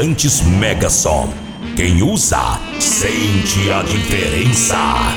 Volantes Megasom. Quem usa, sente a diferença.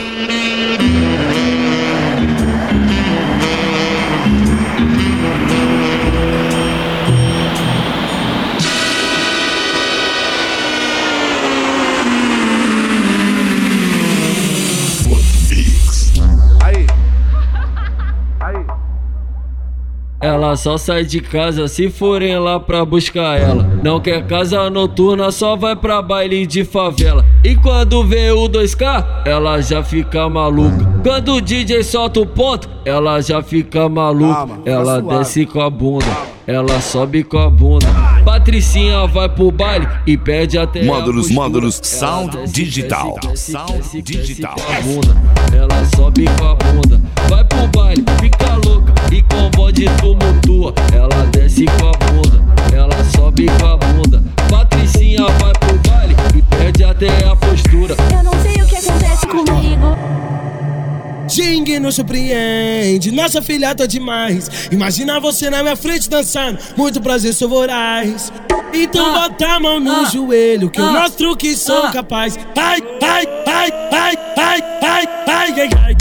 Ela só sai de casa se forem lá pra buscar ela. Não quer casa noturna, só vai pra baile de favela. E quando vê o 2K, ela já fica maluca. Quando o DJ solta o ponto, ela já fica maluca. Ela desce com a bunda, ela sobe com a bunda. Patricinha vai pro baile e pede até Módulos Sound Digital. Sound Digital. Ela sobe com a bunda, vai pro baile, fica louca. E com bode tumultua, ela desce com a bunda, ela sobe com a bunda. Patricinha vai pro baile e perde até a postura. Eu não sei o que acontece comigo. Jingue nos surpreende, nossa filha tá demais. Imagina você na minha frente dançando, muito prazer, sou voraz. Então bota a mão no joelho, que eu mostro que sou capaz. Ai, ai, ai, ai, ai, ai, ai, ai, ai.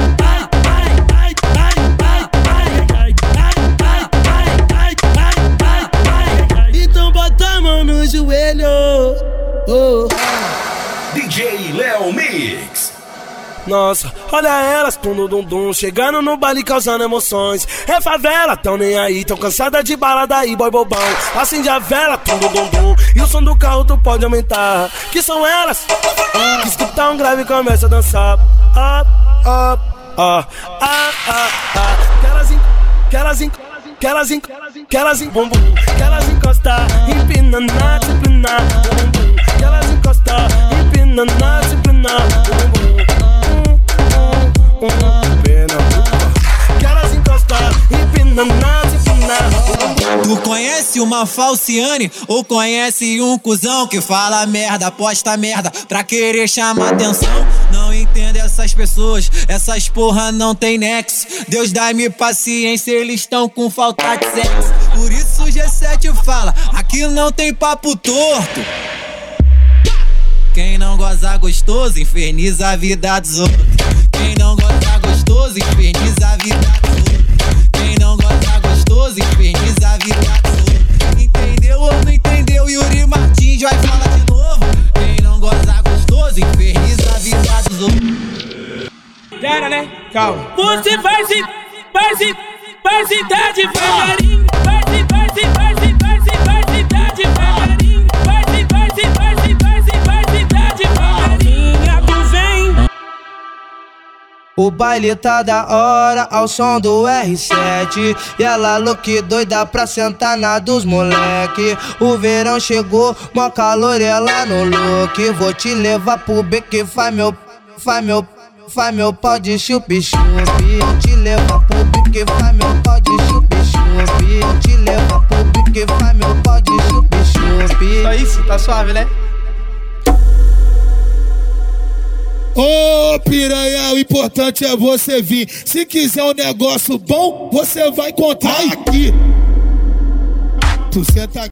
No joelho, DJ Léo Mix. Nossa, olha elas, dum, chegando no baile causando emoções. É favela, tão nem aí, tão cansada de balada e boy bobão. Acende a vela, dum, e o som do carro tu pode aumentar. Que são elas, que escuta um grave e começa a dançar. Que elas bumbum, que elas encosta, empina na disciplina, bumbum, que elas encosta, empina na disciplina, que elas encosta, empina na disciplina. Tu conhece uma falciane ou conhece um cuzão que fala merda, posta merda pra querer chamar atenção? Não entendo essas pessoas, essas porra não tem nexo. Deus dá-me paciência, eles estão com falta de sexo. Por isso o G7 fala, aqui não tem papo torto. Quem não goza gostoso, inferniza a vida dos outros. Quem não goza gostoso, inferniza a vida dos outros. Quem não goza gostoso, inferniza a vida dos outros. Entendeu ou não entendeu? Yuri Martins vai falar de novo. Quem não goza gostoso, inferniza a vida dos outros. Pera, né? Calma. Você vai se dar devagarinho. Vai se dar devagarinho. Vai se dar devagarinho. Tu vem. O baile tá da hora ao som do R7. E ela look doida pra sentar na dos moleque. O verão chegou, mó calor ela no look. Vou te levar pro beque, faz meu pau de chup-chup. Eu te levo pro bique, faz meu pau de chup-chup. Eu te levo pro bique, faz meu pau de chup-chup. Só isso, tá suave, né? Ô piranha, o importante é você vir. Se quiser um negócio bom, você vai contar aqui. Tu senta